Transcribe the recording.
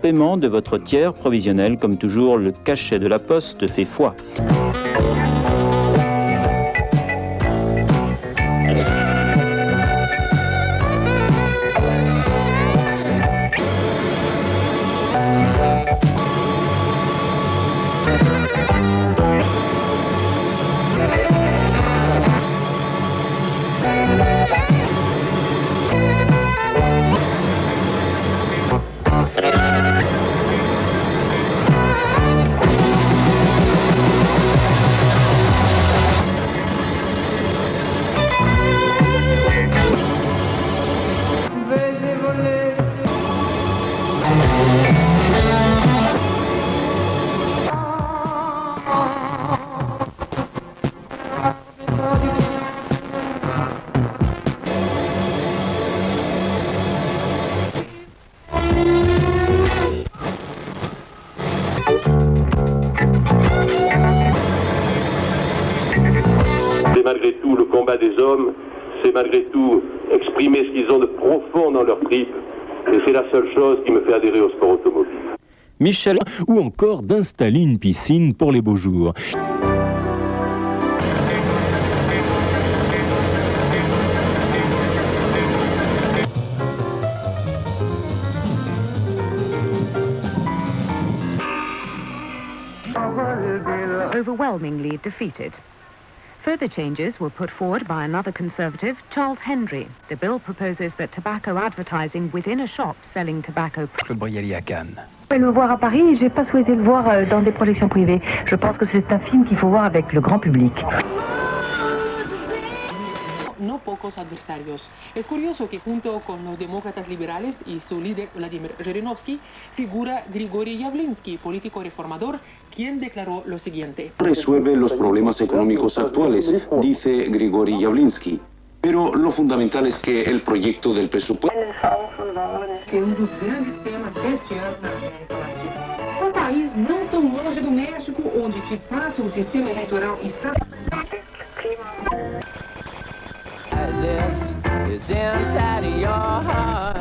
paiement de votre tiers provisionnel. Comme toujours, le cachet de la Poste fait foi. Malgré tout, le combat des hommes, c'est malgré tout exprimer ce qu'ils ont de profond dans leur tripes. Et c'est la seule chose qui me fait adhérer au sport automobile. Michel, ou encore d'installer une piscine pour les beaux jours. Overwhelmingly defeated. Further changes were put forward by another Conservative, Charles Hendry. The bill proposes that tobacco advertising within a shop selling tobacco... Claude Boyali à Cannes. Je vais le voir à Paris, j'ai pas souhaité le voir dans des projections privées. Je pense que c'est un film qu'il faut voir avec le grand public. No pocos adversarios. Es curioso que junto con los demócratas liberales y su líder Vladimir Zhirinovsky figura Grigori Yavlinsky, político reformador, quien declaró lo siguiente. Resuelve los problemas económicos actuales, dice Grigori Yavlinsky. Pero lo fundamental es que el proyecto del presupuesto... Que dos grandes temas deste ano na América Latina. País não tão longe do México, onde de fato o sistema eleitoral está... This is inside of your heart.